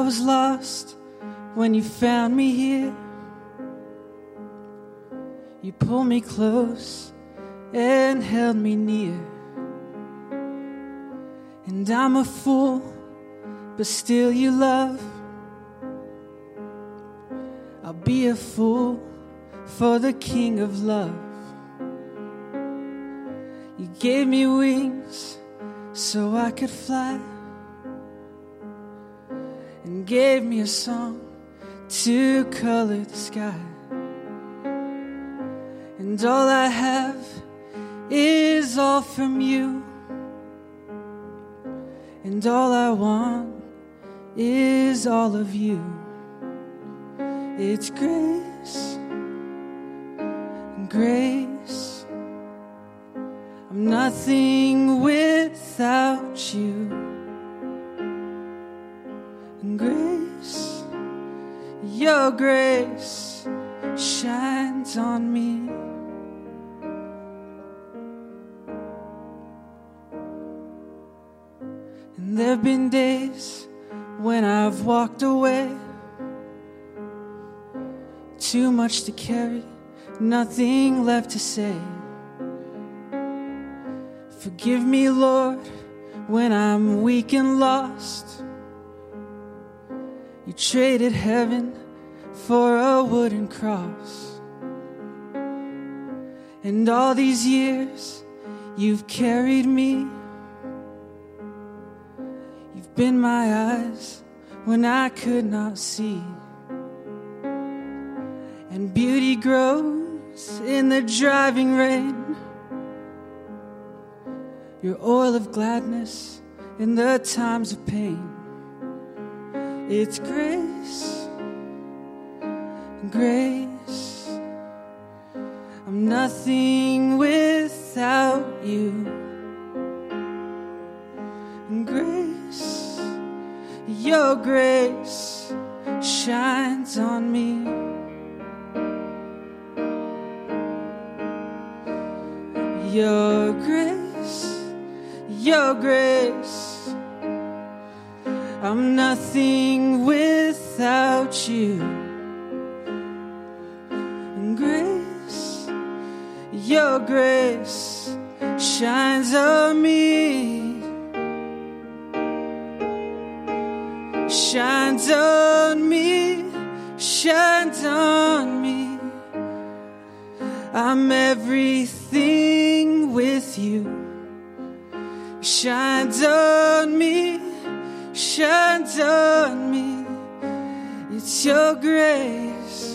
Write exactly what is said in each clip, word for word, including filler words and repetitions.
was lost when you found me here. You pulled me close and held me near. And I'm a fool, but still you love. I'll be a fool for the King of Love. You gave me wings so I could fly, and gave me a song to color the sky. And all I have is all from you, and all I want is all of you. It's grace, grace. I'm nothing without you. Grace, your grace shines on me. And there've been days when I've walked away, too much to carry, nothing left to say. Forgive me, Lord, when I'm weak and lost. You traded heaven for a wooden cross. And all these years you've carried me. You've been my eyes when I could not see. And beauty grows in the driving rain. Your oil of gladness in the times of pain. It's grace, grace. I'm nothing without you. Grace, your grace shines on me. Your grace, your grace. I'm nothing without you. Grace, your grace shines on me. Shines on me, shines on me. I'm everything with you. Shines on me, shines on me. It's your grace.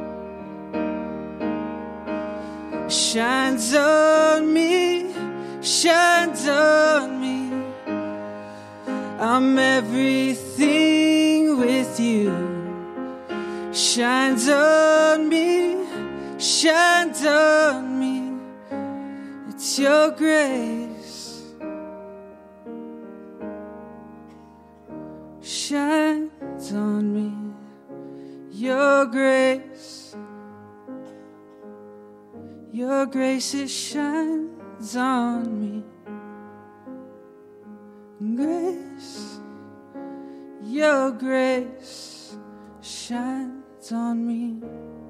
Shines on me, shines on me. I'm everything with you. Shines on me, shines on me. It's your grace. Shines on me, your grace. Your grace, it shines on me. Grace, your grace shines on me.